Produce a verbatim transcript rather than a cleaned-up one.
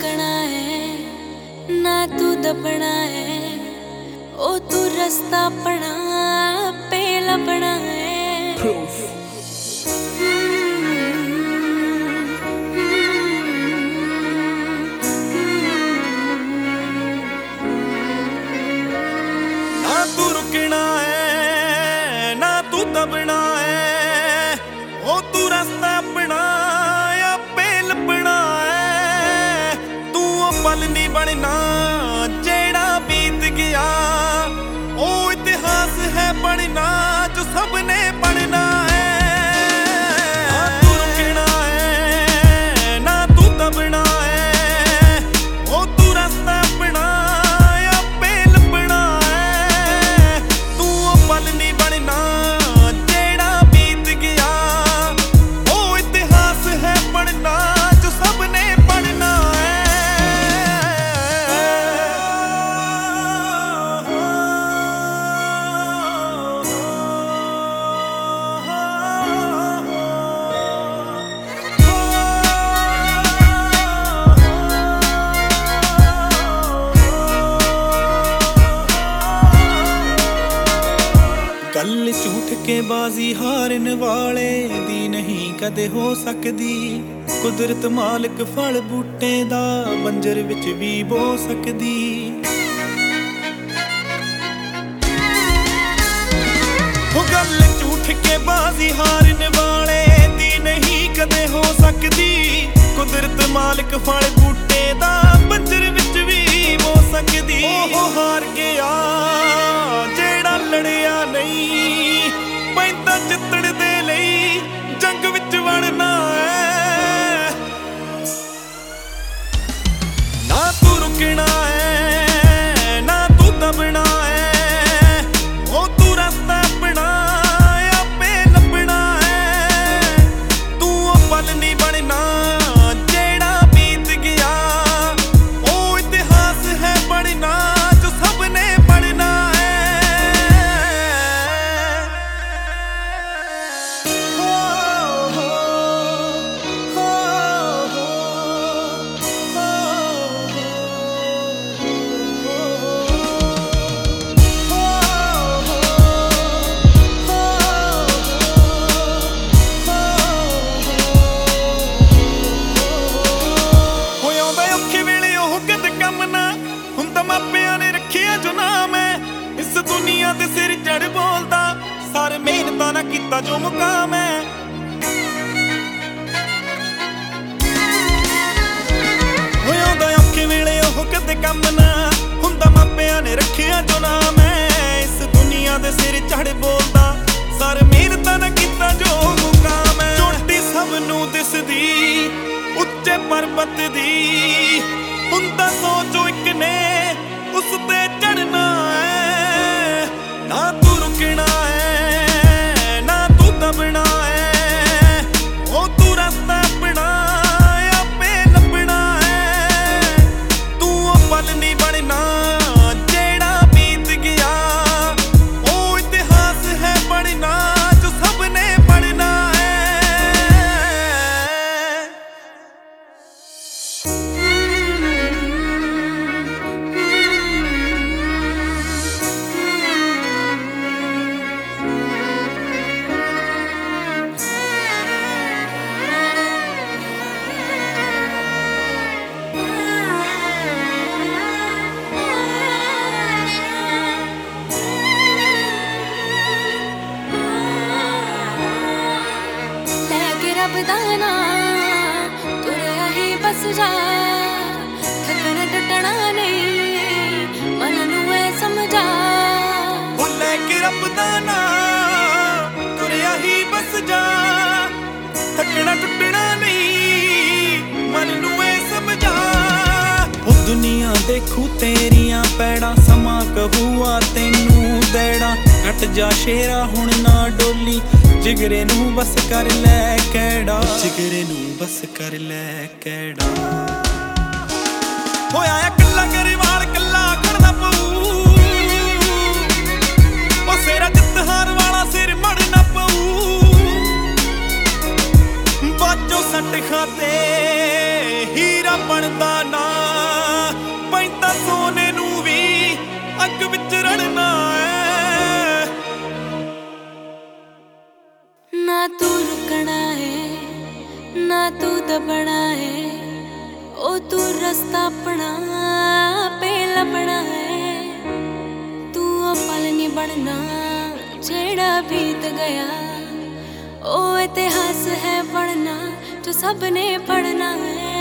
रुकना है ना तू दबना है, ओ तू रास्ता अपना पे लपना है। Proof. ना तू रुकना है ना तू दबना है, ओ तू रास्ता अपना पल नहीं बनना जेड़ा बीत गया, ओ इतिहास है बनना जो सबने पढ़ना है। ना तू रुकना है ना तू दबना है, ओ तू रास्ता अपना आपे लपना है। तू पल नहीं बनना जेड़ा बीत गया, ओ इतिहास है बनना जो सबने पढ़ना है। गल झूठ के बाजी हारन वाले दी नहीं कदे हो सकदी, कुदरत मालिक फल बूटे दा बंजर विच भी बो सकदी। हो गल झूठ के बाजी हारन वाले दी नहीं कदे हो सकदी, कुदरत मालिक फल बूटे दा बंजर विच भी बो सकदी। ओ हार गया जेड़ा लड़िया नहीं, पैंदा जिੱਤਣ ਦੇ ਲਈ ਜੰਗ ਵਿੱਚ ਵੜਨਾ ਹੈ। ਨਾ ਤੂੰ ਰੁਕਣਾ ਹੈ ਨਾ ਤੂੰ ਦਬਣਾ ਹੈ, ਉਹ ਤੂੰ ਰਸਤਾ ਆਪਣਾ ਆਪੇ ਲੱਭਣਾ ਹੈ। ਤੂੰ ਉਹ ਪਲ ਨਹੀਂ ਬਣਨਾ ਜਿਹੜਾ ਬੀਤ ਗਿਆ, ਉਹ ਇਤਿਹਾਸ ਹੈ ਬਣਨਾ ਜੋ ਸਭ ਨੇ ਪੜ੍ਹਨਾ ਹੈ। ਮਾਪਿਆਂ ਨੇ ਰੱਖਿਆ ਜੋ ਨਾਮ ਹੈ ਇਸ ਦੁਨੀਆ ਦੇ ਸਿਰ ਚੜ ਬੋਲਦਾ, ਸਾਰੇ ਮਿਹਨਤਾਂ ਨਾ ਕੀਤਾ ਜੋ ਮੁਕਾਮ ਹੈ। ਹੋਇਆ ਦਾ ਔਖੇ ਵੇਲੇ ਉਹ ਕਦੇ ਕੰਮ ਨਾ ਹੁੰਦਾ, ਮਾਪਿਆਂ ਨੇ ਰੱਖਿਆ ਜੋ ਨਾਮ ਹੈ ਇਸ ਦੁਨੀਆ ਦੇ ਸਿਰ ਚੜ ਬੋਲਦਾ, ਸਾਰੇ ਮਿਹਨਤਾਂ ਨਾ ਕੀਤਾ ਜੋ ਮੁਕਾਮ ਹੈ। ਚੋਟੀ ਸਭ ਨੂੰ ਦਿਸਦੀ ਉੱਚੇ ਪਰਬਤ ਦੀ, ਹੁੰਦਾ ਸੋਚੋ ਇੱਕ ਨੇ ਉਸ ਤੇ ਚੜਨਾ ਹੈ। ਨਾ ਤੂੰ ਰੁਕਣਾ ਹੈ ਨਾ ਤੂੰ ਦਬਣਾ ਹੈ, ਉਹ ਤੂੰ ਰਸਤਾ ਆਪਣਾ ਆਪੇ ਲੱਭਣਾ ਹੈ। ਤੂੰ ਉਹ ਪਲ ਨਹੀਂ ਬਣਨਾ ਜਿਹੜਾ ਬੀਤ ਗਿਆ, ਉਹ ਇਤਿਹਾਸ ਹੈ ਬਣਨਾ ਜੋ ਸਭ ਨੇ ਪੜ੍ਹਨਾ ਹੈ। ਬਦਾਨਾ ਤੁਰਿਆ ਹੀ ਬਸ ਜਾ, ਥਕਣਾ ਟੁੱਟਣਾ ਨਹੀਂ ਮਨ ਨੂੰ ਐ ਸਮਝਾ। ਉਹ ਲੈ ਕੇ ਰੱਬ ਦਾ ਨਾਂ ਤੁਰਿਆ ਹੀ ਬਸ ਜਾ, ਥਕਣਾ ਟੁੱਟਣਾ ਨਹੀਂ ਮਨ ਨੂੰ ਐ ਸਮਝਾ। ਉਹ ਦੁਨੀਆ ਦੇਖੂ ਤੇਰੀਆਂ ਪੈੜਾਂ, ਸਮਾਂ ਕਹੂਆ ਤੈਨੂੰ ਦੇੜਾ। ਕੱਟ ਜਾ ਸ਼ੇਰਾ ਹੁਣ ਨਾ ਡੋਲੀ, ਜਿਗਰੇ ਨੂੰ ਬਸ ਕਰ ਲੈ ਕਿਹੜਾ, ਜਿਗਰੇ ਨੂੰ ਬਸ ਕਰ ਲੈ ਕਿਹੜਾ। ਹੋਇਆ ਆ ਕੱਲਾ ਗਰੇਵਾਲ ਕੱਲਾ ਖੜਨਾ ਪਊ, ਉਹ ਸੇਰਾ ਜਿੱਤ ਹਾਰ ਵਾਲਾ ਸਿਰ ਮੜਨਾ ਪਊ। ਬਾਜੋ ਸੱਟ ਖਾਤੇ ਹੀਰਾ ਬਣਦਾ ਨਾ तू दबना है ओ तू रस्ता अपना पे लबना है। तू ओ पल नहीं बनना जेड़ा बीत गया, ओ इतिहास है पढ़ना जो सबने पढ़ना है।